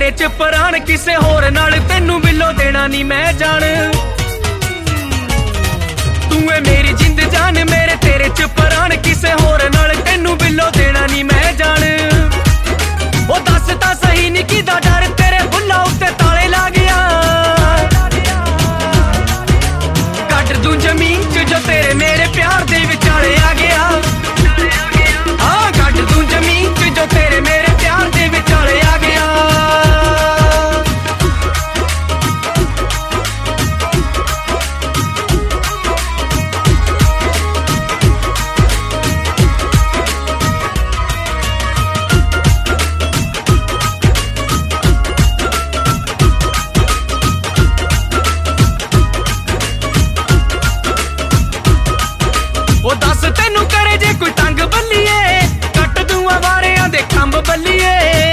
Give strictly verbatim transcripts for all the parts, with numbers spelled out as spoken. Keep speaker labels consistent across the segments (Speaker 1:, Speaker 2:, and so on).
Speaker 1: तेरे च प्राण किसे होर नाल तेनू बिलो देना नी मैं जान। तू है मेरी जिंद जान मेरे तेरे च प्राण किसे होर नाल तेनू बिलो देना नी मैं जान। ओ दस तां सही निकी दा डर तेरे बुल्ला उत्ते ताले ला गया। कट दूं जमीन च जो तेरे मेरे प्यार दे विचाले आ गया। हाँ कट दूं जमीन च जो तेरे मेरे प्यार दे विचाले आ गया। ओ दस तेनू करे जे कोई तंग बल्लिए कट दूं वारियां दे खंभ बल्लिए।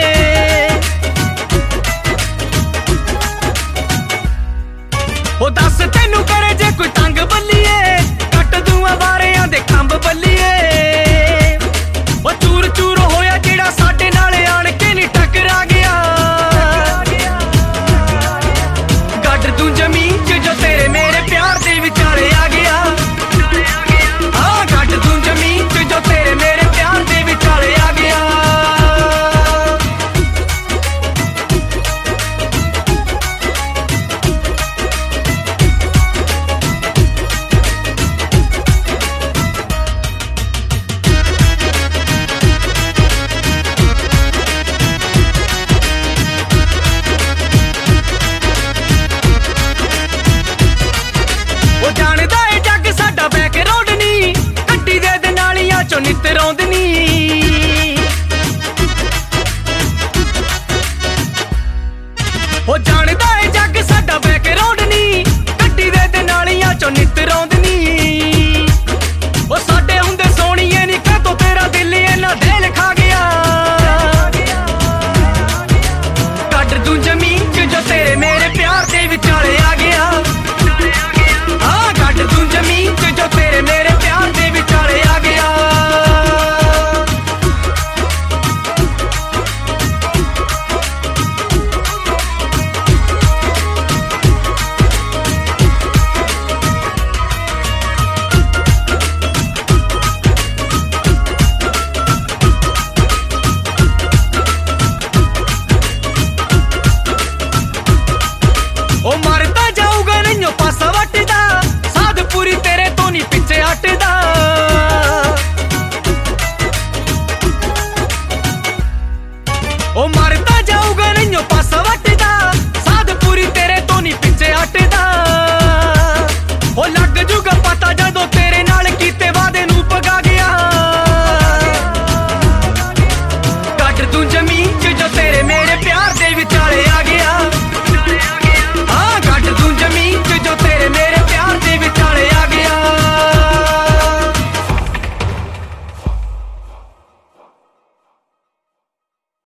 Speaker 1: ओ दस तेनू करे जे कोई तंग बल्लिए कट दूं वारियां दे खंभ बल्लिए। ओ चूर चूर होया जेड़ा साडे नाल आण के नी टकरा गया। कट दूं जमीन च जो तेरे मेरे प्यार दे विचाले आ गया। जमीन च जो तेरे मेरे प्यार दे विचाले आ गया। ओ जानदा है जग साडा बैक रोड नी गड्डी दे दे नालियां चो नित रौंदनी। ओ जानदा है जग साडा बैक रोड नी गड्डी दे दे नालियां चो नित रौंदनी। ओ साडे हुंदे सोणीए नी कातों तेरा दिल इन्ना दिल खा गया। कट दूं जमीन च जो तेरे मेरे प्यार दे विचाले आ गया। हाँ कट दूं जमीन च जो तेरे मेरे प्यार दे विचाले आ गया। ओ मरदा जाऊगा नहीं पासा वटदा साध पूरी तेरे तो नहीं पिछे हटदा। ओ मरदा जाऊगा नहीं पासा वटदा साध पूरी तेरे तो नहीं पिछे हटदा। ओ लग जूगा